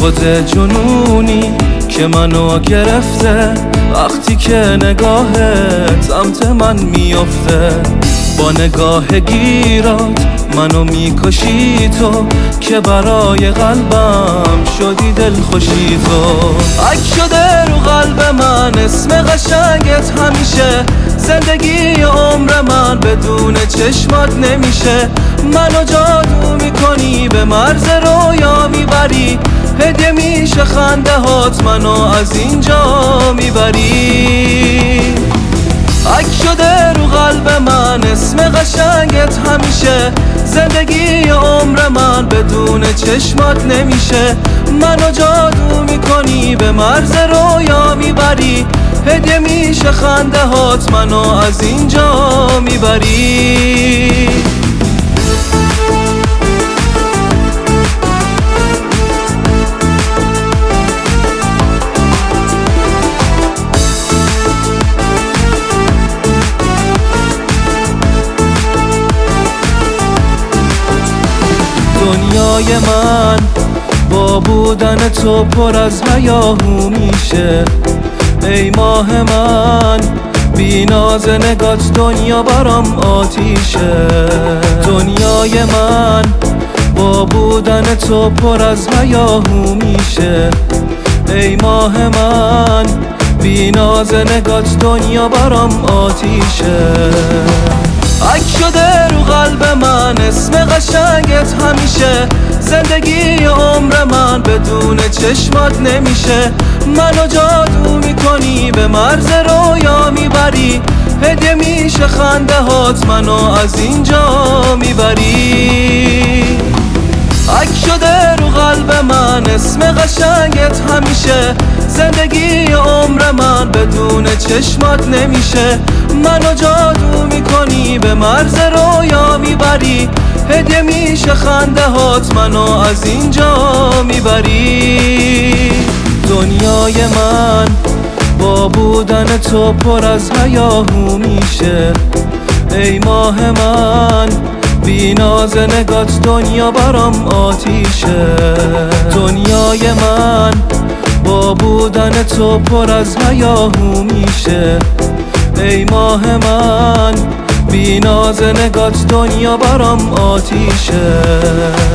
خود جنونی که منو گرفته، وقتی که نگاهت سمت من میفته. با نگاه گیرات منو میکشی تو، که برای قلبم شدی دلخوشی تو. عک شده رو قلب من اسم قشنگت همیشه، زندگی عمر من بدون چشمات نمیشه. منو جادو میکنی به مرز رویا میبری، هدیه میشه خنده هات منو از اینجا میبری. عک شده رو قلب من اسم قشنگت همیشه، زندگی عمر من بدون چشمات نمیشه. منو جادو میکنی به مرز رویا میبری، هدیه میشه خنده هات منو از اینجا میبری. دنیای من با بودن تو پر از هیاهو میشه. ای ماه من بی ناز نگات دنیا برام آتیشه. دنیای من با بودن تو پر از هیاهو میشه. ای ماه من بی ناز نگات دنیا برام آتیشه. عک شده رو قلب من اسم قشنگت همیشه، زندگی عمر من بدون چشمات نمیشه. منو جادو میکنی به مرز رویا میبری، هدیه میشه خنده هات منو از اینجا میبری. عک شده رو قلب من اسم قشنگت همیشه، زندگی عمر من بدون چشمات نمیشه. منو جادو میکنی به مرز رویا میبری، هدیه میشه خنده هات منو از اینجا میبری. دنیای من با بودن تو پر از هیاهو میشه. ای ماه من بی ناز نگات دنیا برام آتیشه. دنیای من با بودن تو پر از هیاهو میشه. ای ماه من بی ناز نگات دنیا برام آتیشه.